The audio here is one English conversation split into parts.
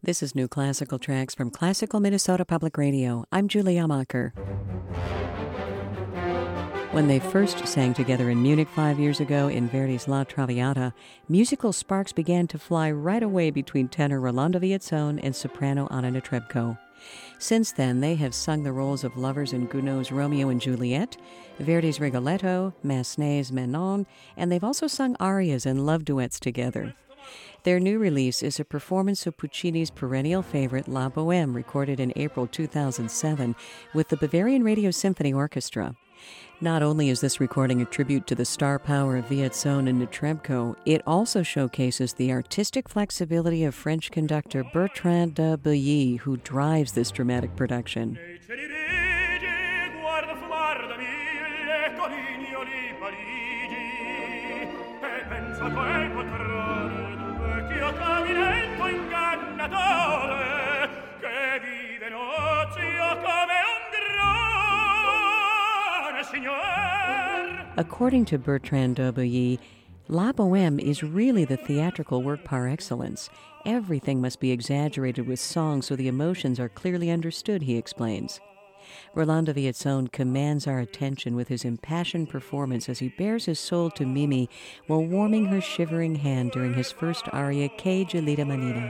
This is New Classical Tracks from Classical Minnesota Public Radio. I'm Julie Amacher. When they first sang together in Munich 5 years ago in Verdi's La Traviata, musical sparks began to fly right away between tenor Rolando Villazón and soprano Anna Netrebko. Since then, they have sung the roles of lovers in Gounod's Romeo and Juliet, Verdi's Rigoletto, Massenet's Manon, and they've also sung arias and love duets together. Their new release is a performance of Puccini's perennial favorite La Bohème, recorded in April 2007 with the Bavarian Radio Symphony Orchestra. Not only is this recording a tribute to the star power of Villazón and Netrebko, it also showcases the artistic flexibility of French conductor Bertrand de Billy, who drives this dramatic production. According to Bertrand de Billy, La Bohème is really the theatrical work par excellence. Everything must be exaggerated with song so the emotions are clearly understood, he explains. Rolando Villazón commands our attention with his impassioned performance as he bares his soul to Mimi while warming her shivering hand during his first aria, Che gelida manina.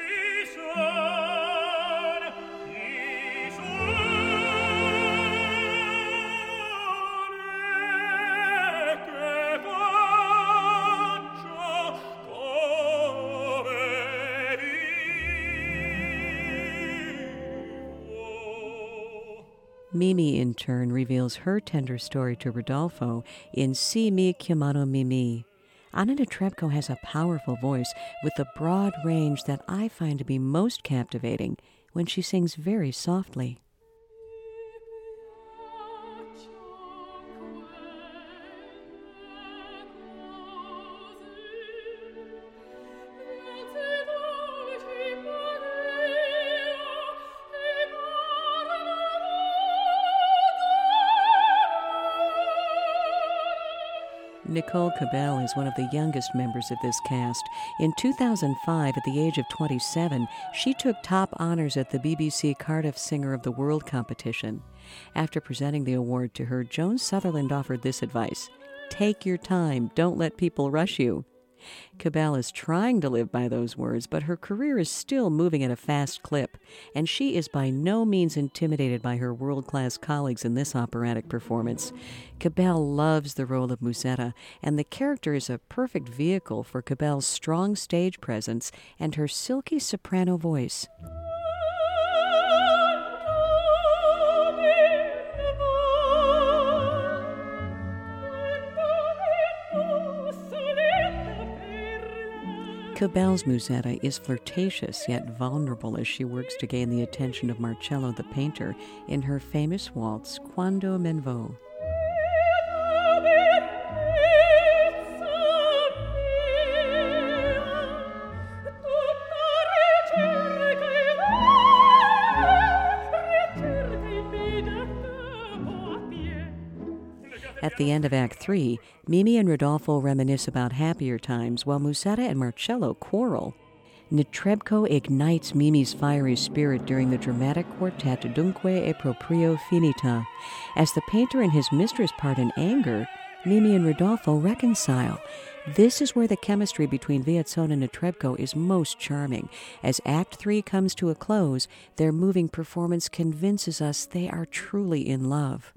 Mimi, in turn, reveals her tender story to Rodolfo in Si mi chiamano Mimi. Anna Netrebko has a powerful voice with a broad range that I find to be most captivating when she sings very softly. Nicole Cabell is one of the youngest members of this cast. In 2005, at the age of 27, she took top honors at the BBC Cardiff Singer of the World competition. After presenting the award to her, Joan Sutherland offered this advice: "Take your time, don't let people rush you." Cabell is trying to live by those words, but her career is still moving at a fast clip, and she is by no means intimidated by her world-class colleagues in this operatic performance. Cabell loves the role of Musetta, and the character is a perfect vehicle for Cabell's strong stage presence and her silky soprano voice. Cabell's Musetta is flirtatious yet vulnerable as she works to gain the attention of Marcello the painter in her famous waltz, Quando men vo. At the end of Act 3, Mimi and Rodolfo reminisce about happier times while Musetta and Marcello quarrel. Netrebko ignites Mimi's fiery spirit during the dramatic quartet Dunque e proprio finita. As the painter and his mistress part in anger, Mimi and Rodolfo reconcile. This is where the chemistry between Villazón and Netrebko is most charming. As Act 3 comes to a close, their moving performance convinces us they are truly in love.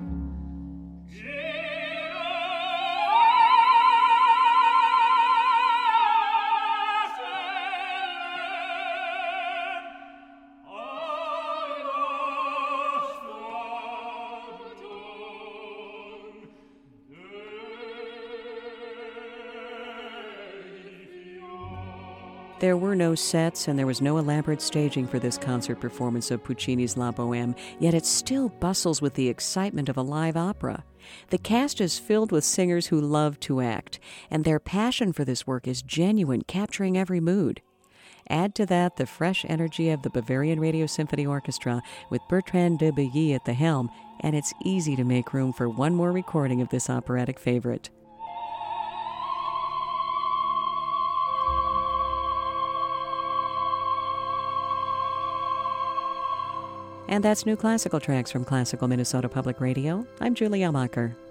There were no sets and there was no elaborate staging for this concert performance of Puccini's La Bohème, yet it still bustles with the excitement of a live opera. The cast is filled with singers who love to act, and their passion for this work is genuine, capturing every mood. Add to that the fresh energy of the Bavarian Radio Symphony Orchestra with Bertrand de Billy at the helm, and it's easy to make room for one more recording of this operatic favorite. And that's New Classical Tracks from Classical Minnesota Public Radio. I'm Julie Elmacher.